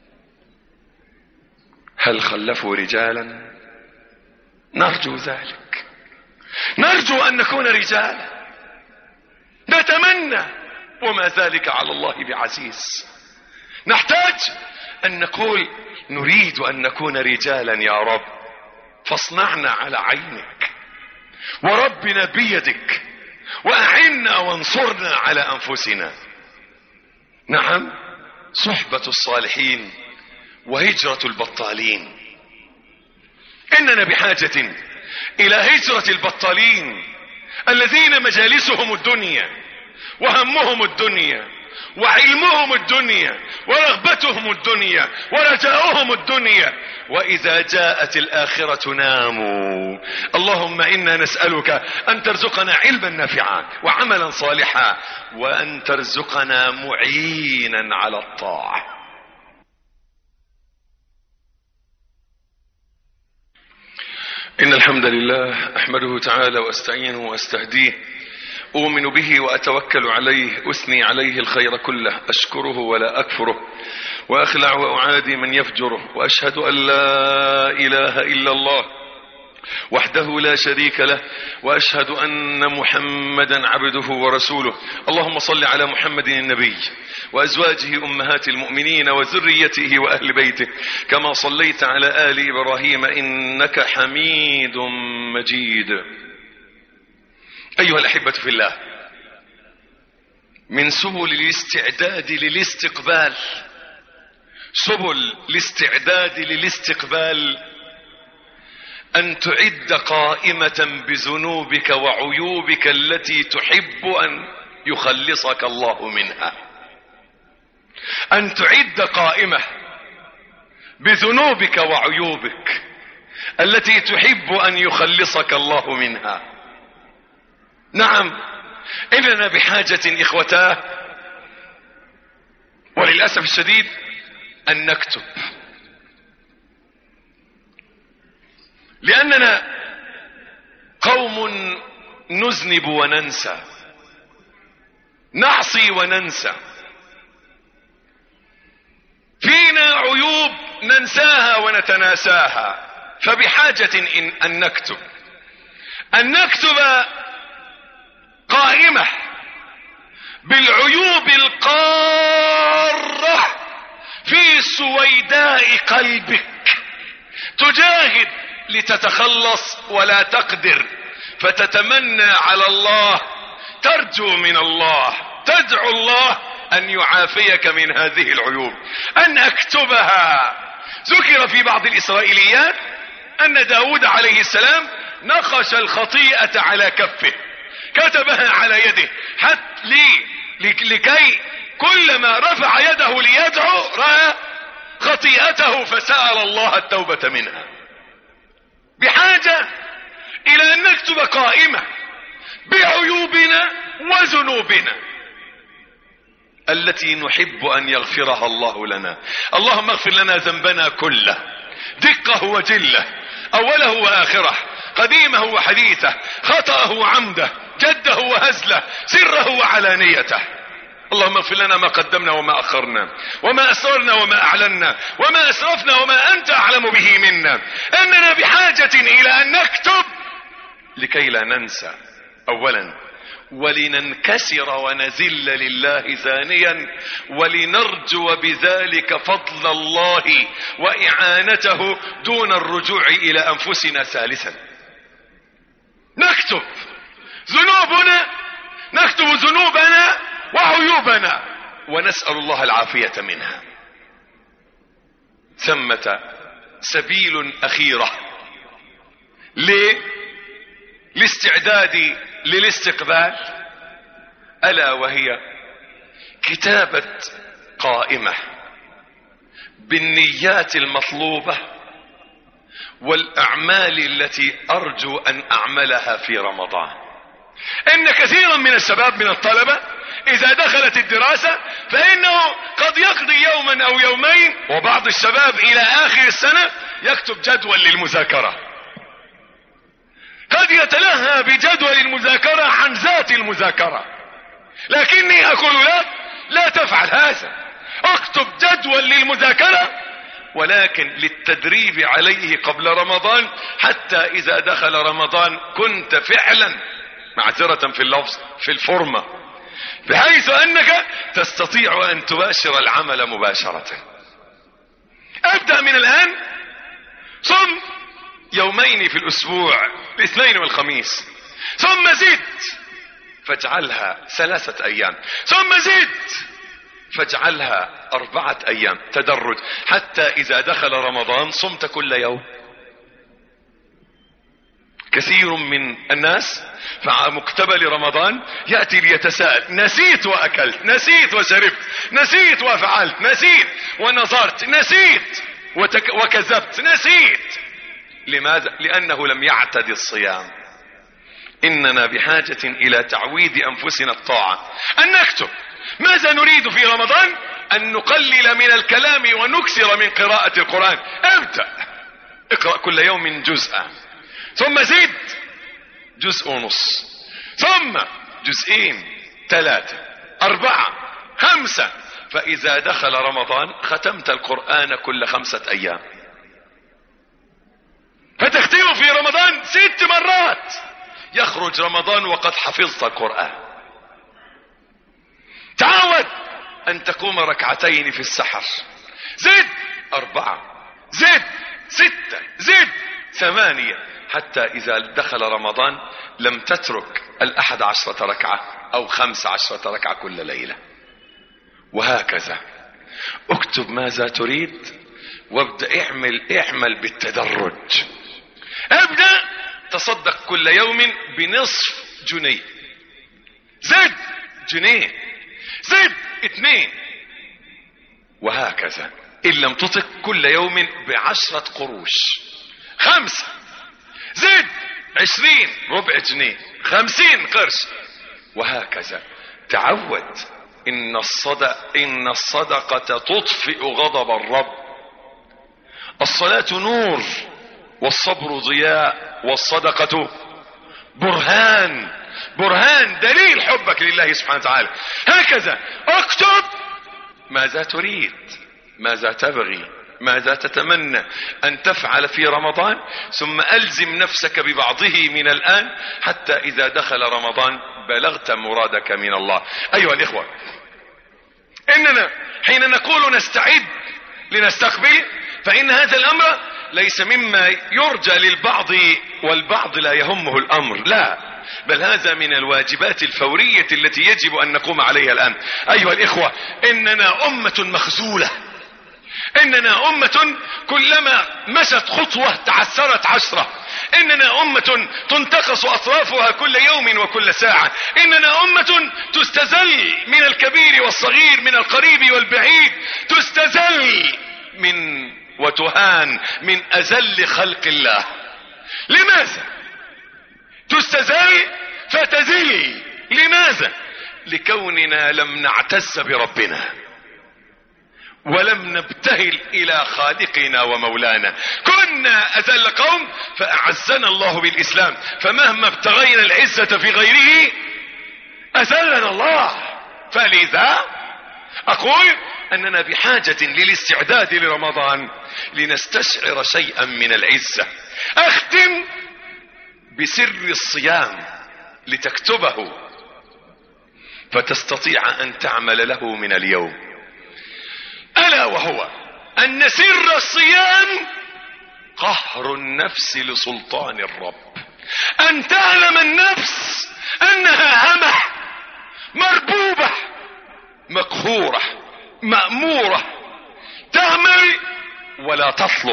هل خلفوا رجالا؟ نرجو ذلك، نرجو ان نكون رجالا، نتمنى، وما ذلك على الله بعزيز. نحتاج ان نقول: نريد ان نكون رجالا يا رب، فاصنعنا على عينك وربنا بيدك، واعنا وانصرنا على انفسنا. نعم، صحبة الصالحين وهجرة البطالين. اننا بحاجة الى هجرة البطالين الذين مجالسهم الدنيا وهمهم الدنيا وعلمهم الدنيا ورغبتهم الدنيا ورجاؤهم الدنيا، واذا جاءت الاخرة ناموا. اللهم انا نسألك ان ترزقنا علما نافعا وعملا صالحا، وان ترزقنا معينا على الطاعة. ان الحمد لله احمده تعالى واستعينه واستهديه، أؤمن به وأتوكل عليه، أثني عليه الخير كله، أشكره ولا أكفره، وأخلع وأعادي من يفجره، وأشهد أن لا إله إلا الله وحده لا شريك له، وأشهد أن محمدا عبده ورسوله. اللهم صل على محمد النبي وأزواجه أمهات المؤمنين وذريته وأهل بيته، كما صليت على آل إبراهيم إنك حميد مجيد. أيها الأحبة في الله، من سبل الاستعداد للاستقبال سبل الاستعداد للاستقبال أن تعد قائمة بذنوبك وعيوبك التي تحب أن يخلصك الله منها. أن تعد قائمة بذنوبك وعيوبك التي تحب أن يخلصك الله منها. نعم، إننا بحاجة إخوتاه وللأسف الشديد أن نكتب، لأننا قوم نذنب وننسى، نعصي وننسى، فينا عيوب ننساها ونتناساها، فبحاجة إن أن نكتب أن نكتب قائمة بالعيوب القارة في سويداء قلبك، تجاهد لتتخلص ولا تقدر، فتتمنى على الله، ترجو من الله، تدعو الله أن يعافيك من هذه العيوب، أن أكتبها. ذكر في بعض الإسرائيليات ان داود عليه السلام نقش الخطيئة على كفه، كتبها على يده، حتى لي لكي كلما رفع يده ليدعو رأى خطيئته فسأل الله التوبة منها. بحاجة الى ان نكتب قائمة بعيوبنا وذنوبنا التي نحب ان يغفرها الله لنا. اللهم اغفر لنا ذنبنا كله، دقه وجله، اوله واخره، قديمه وحديثه، خطأه وعمده، جده وهزله، سره وعلانيته. اللهم اغفر لنا ما قدمنا وما اخرنا، وما اسررنا وما اعلنا، وما اسرفنا وما انت اعلم به منا. اننا بحاجة الى ان نكتب لكي لا ننسى اولا، ولننكسر ونذل لله ثانيا، ولنرجو بذلك فضل الله واعانته دون الرجوع الى انفسنا ثالثا. نكتب ذنوبنا، نكتب ذنوبنا وعيوبنا ونسأل الله العافية منها. ثمة سبيل أخيرة للاستعداد للاستقبال، ألا وهي كتابة قائمة بالنيات المطلوبة والأعمال التي أرجو أن أعملها في رمضان. إن كثيرا من الشباب من الطلبة إذا دخلت الدراسة فإنه قد يقضي يوما أو يومين، وبعض الشباب إلى آخر السنة يكتب جدول للمذاكرة، قد يتلهى بجدول المذاكرة عن ذات المذاكرة. لكني أقول له لا تفعل هذا، اكتب جدول للمذاكرة ولكن للتدريب عليه قبل رمضان، حتى إذا دخل رمضان كنت فعلا، معذرة في اللفظ، في الفورمة، بحيث أنك تستطيع أن تباشر العمل مباشرة. أبدأ من الآن، صم يومين في الأسبوع، الاثنين والخميس، ثم زد فاجعلها ثلاثة أيام، ثم زد فاجعلها أربعة أيام، تدرج، حتى إذا دخل رمضان صمت كل يوم. كثير من الناس في مقتبل رمضان يأتي ليتساءل: نسيت وأكلت، نسيت وشربت، نسيت وفعلت، نسيت ونظرت، نسيت وتك وكذبت، نسيت. لماذا؟ لأنه لم يعتد الصيام. إننا بحاجة إلى تعويد أنفسنا الطاعة، أن نكتب ماذا نريد في رمضان، أن نقلل من الكلام ونكثر من قراءة القرآن. ابدأ اقرأ كل يوم جزءا، ثم زد جزء ونص، ثم جزئين، ثلاثة، أربعة، خمسة، فإذا دخل رمضان ختمت القرآن كل خمسة أيام، فتختم في رمضان ست مرات، يخرج رمضان وقد حفظت القرآن. تعود أن تقوم ركعتين في السحر، زد أربعة، زد ستة، زد ثمانية، حتى إذا دخل رمضان لم تترك الأحد عشرة ركعة أو خمس عشرة ركعة كل ليلة. وهكذا اكتب ماذا تريد وابدأ اعمل اعمل بالتدرج. ابدأ تصدق كل يوم بنصف جنيه، زد جنيه، زد اثنين، وهكذا. إن لم تطق كل يوم بعشرة قروش، خمسة، زد عشرين، ربع جنيه، خمسين قرش، وهكذا. تعود. إن الصدق إن الصدقة تطفئ غضب الرب. الصلاة نور، والصبر ضياء، والصدقة برهان، برهان دليل حبك لله سبحانه وتعالى. هكذا اكتب ماذا تريد، ماذا تبغي، ماذا تتمنى أن تفعل في رمضان، ثم ألزم نفسك ببعضه من الآن، حتى إذا دخل رمضان بلغت مرادك من الله. أيها الإخوة، إننا حين نقول نستعد لنستقبل، فإن هذا الأمر ليس مما يرجى للبعض والبعض لا يهمه الأمر، لا، بل هذا من الواجبات الفورية التي يجب أن نقوم عليها الآن. أيها الإخوة، إننا أمة مخذولة، إننا أمة كلما مشت خطوة تعثرت عشرة. إننا أمة تنتقص أطرافها كل يوم وكل ساعة. إننا أمة تستزل من الكبير والصغير، من القريب والبعيد، تستزل من وتهان من أزل خلق الله. لماذا تستزل فتزل؟ لماذا؟ لكوننا لم نعتز بربنا ولم نبتهل إلى خالقنا ومولانا. كنا أذل قوم فأعزنا الله بالإسلام، فمهما ابتغينا العزة في غيره أذلنا الله. فلذا أقول أننا بحاجة للاستعداد لرمضان لنستشعر شيئا من العزة. أختم بسر الصيام لتكتبه فتستطيع أن تعمل له من اليوم، ألا وهو أن سر الصيام قهر النفس لسلطان الرب. أن تعلم النفس أنها همة مربوبة مقهورة مأمورة، تعمل ولا تطلب،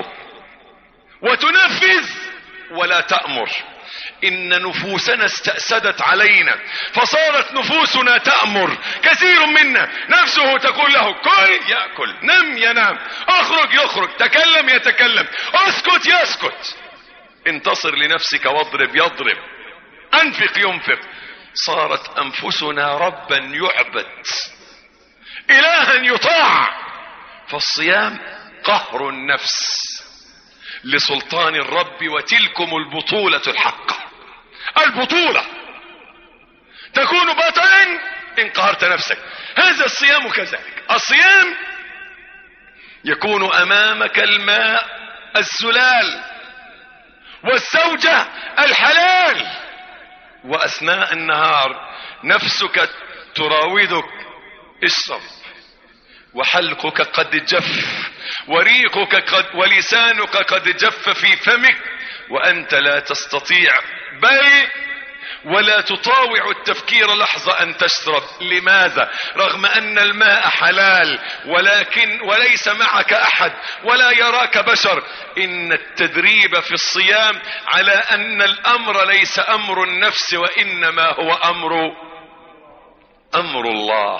وتنفذ ولا تأمر. إن نفوسنا استأسدت علينا فصارت نفوسنا تأمر. كثير منا نفسه تقول له كل يأكل، نم ينام، اخرج يخرج، تكلم يتكلم، اسكت يسكت. انتصر لنفسك واضرب يضرب، انفق ينفق. صارت انفسنا ربا يعبد، الها يطاع. فالصيام قهر النفس لسلطان الرب، وتلكم البطولة الحقة. البطولة تكون بطلا ان قهرت نفسك. هذا الصيام كذلك. الصيام يكون امامك الماء الزلال والزوجة الحلال، واثناء النهار نفسك تراودك اشرب، وحلقك قد جف، وريقك قد ولسانك قد جف في فمك، وانت لا تستطيع بل ولا تطاوع التفكير لحظة ان تشرب. لماذا؟ رغم ان الماء حلال، ولكن وليس معك احد ولا يراك بشر. ان التدريب في الصيام على ان الامر ليس امر النفس، وانما هو امر امر الله.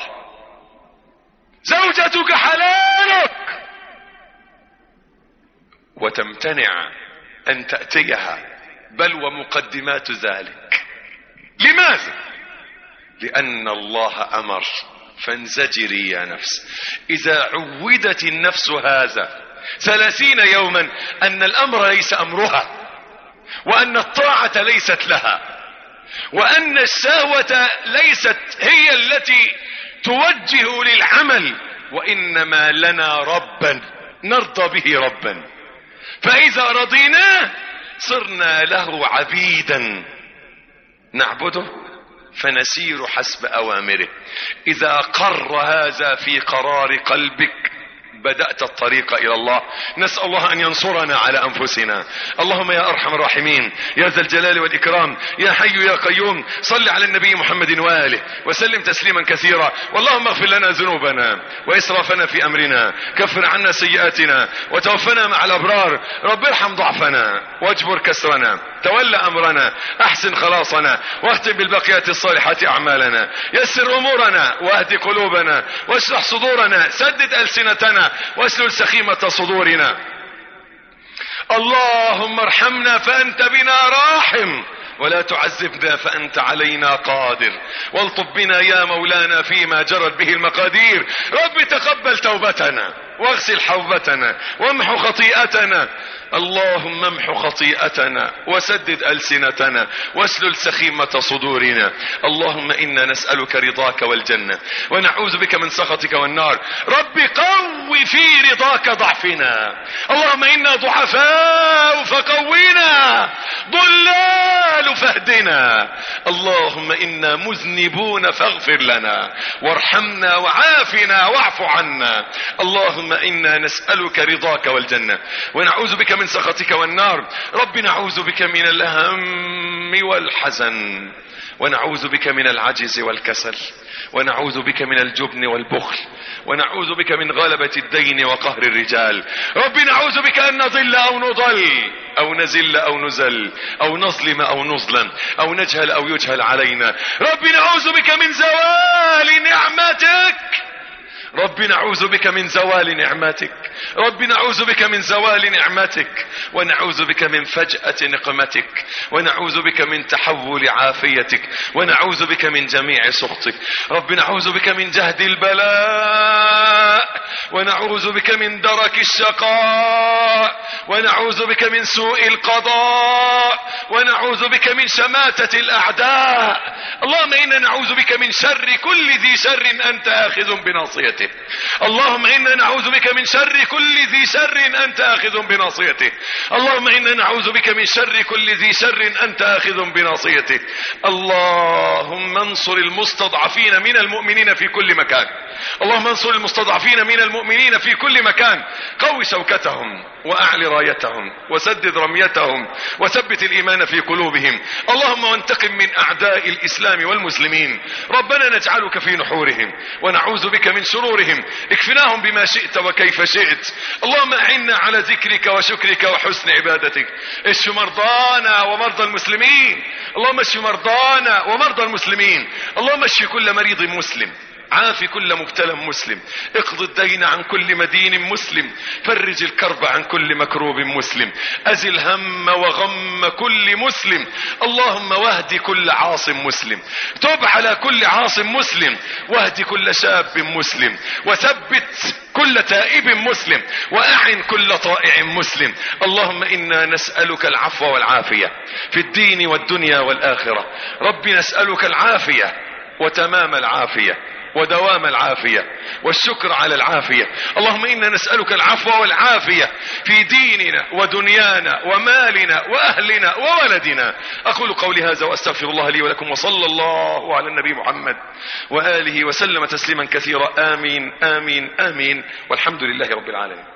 زوجتك حلالك وتمتنع ان تأتيها، بل ومقدمات ذلك. لماذا؟ لان الله امر. فانزجري يا نفس. اذا عودت النفس هذا ثلاثين يوما ان الامر ليس امرها، وان الطاعة ليست لها، وان الشهوة ليست هي التي توجه للعمل، وانما لنا ربا نرضى به ربا. فاذا رضيناه صرنا له عبيدا نعبده فنسير حسب اوامره. اذا قر هذا في قرار قلبك بدأت الطريق الى الله. نسأل الله ان ينصرنا على انفسنا. اللهم يا ارحم الراحمين، يا ذا الجلال والاكرام، يا حي يا قيوم، صل على النبي محمد واله وسلم تسليما كثيرا. واللهم اغفر لنا ذنوبنا واسرافنا في امرنا، كفر عنا سيئاتنا، وتوفنا مع الابرار. رب ارحم ضعفنا واجبر كسرنا، تولى امرنا، احسن خلاصنا، واختم بالبقيات الصالحات اعمالنا، يسر امورنا، واهد قلوبنا، واشرح صدورنا، سدد السنتنا، واسلل سخيمة صدورنا. اللهم ارحمنا فانت بنا راحم، ولا تعذبنا فانت علينا قادر، والطف بنا يا مولانا فيما جرت به المقادير. رب تقبل توبتنا واغسل حوبتنا وامحو خطيئتنا. اللهم امحو خطيئتنا وسدد ألسنتنا واسلل سخيمة صدورنا. اللهم إنا نسألك رضاك والجنة، ونعوذ بك من سخطك والنار. رب قو في رضاك ضعفنا. اللهم إنا ضعفاء فقوينا، ضلال الضلال فاهدنا. اللهم إنا مذنبون فاغفر لنا وارحمنا وعافنا واعف عنا. اللهم إنا نسألك رضاك والجنة ونعوذ بك من سخطك والنار. رب نعوذ بك من الهم والحزن ونعوذ بك من العجز والكسل ونعوذ بك من الجبن والبخل ونعوذ بك من غلبة الدين وقهر الرجال. رب نعوذ بك أن نضل أو نضل أو نزل أو نزل أو نظلم أو نظلم أو نجهل أو يجهل علينا. رب نعوذ بك من زوال نعمتك. رب نعوذ بك من زوال نعمتك. رب نعوذ بك من زوال نعمتك ونعوذ بك من فجأة نقمتك ونعوذ بك من تحول عافيتك ونعوذ بك من جميع سخطك. رب نعوذ بك من جهد البلاء ونعوذ بك من درك الشقاء ونعوذ بك من سوء القضاء ونعوذ بك من شماتة الأعداء. اللهم إنا نعوذ بك من شر كل ذي شر أنت آخذ بناصيته. اللهم إنا نعوذ بك من شر كل ذي شر أنت آخذ بناصيته. اللهم إنا نعوذ بك من شر كل ذي شر أنت آخذ بناصيته. اللهم انصر المستضعفين من المؤمنين في كل مكان. اللهم انصر المستضعفين من المؤمنين في كل مكان. قوي شوكتهم وأعل رايتهم وسدد رميتهم وثبت الإيمان في قلوبهم. اللهم وانتقم من أعداء الإسلام والمسلمين. ربنا نجعلك في نحورهم ونعوذ بك من شرورهم. اكفناهم بما شئت وكيف شئت. اللهم أعنا على ذكرك وشكرك وحسن عبادتك. اشف مرضانا ومرضى المسلمين. اللهم اشف مرضانا ومرضى المسلمين. اللهم اشف كل مريض مسلم. عافي كل مبتلى مسلم. اقض الدين عن كل مدين مسلم. فرج الكرب عن كل مكروب مسلم. ازل هم وغم كل مسلم. اللهم واهد كل عاص مسلم. تب على كل عاص مسلم واهد كل شاب مسلم وثبت كل تائب مسلم واعن كل طائع مسلم. اللهم انا نسألك العفو والعافية في الدين والدنيا والآخرة. رب نسألك العافية وتمام العافية ودوام العافية والشكر على العافية. اللهم إنا نسألك العفو والعافية في ديننا ودنيانا ومالنا وأهلنا وولدنا. أقول قولي هذا وأستغفر الله لي ولكم وصلى الله على النبي محمد وآله وسلم تسليما كثيرا. آمين آمين آمين والحمد لله رب العالمين.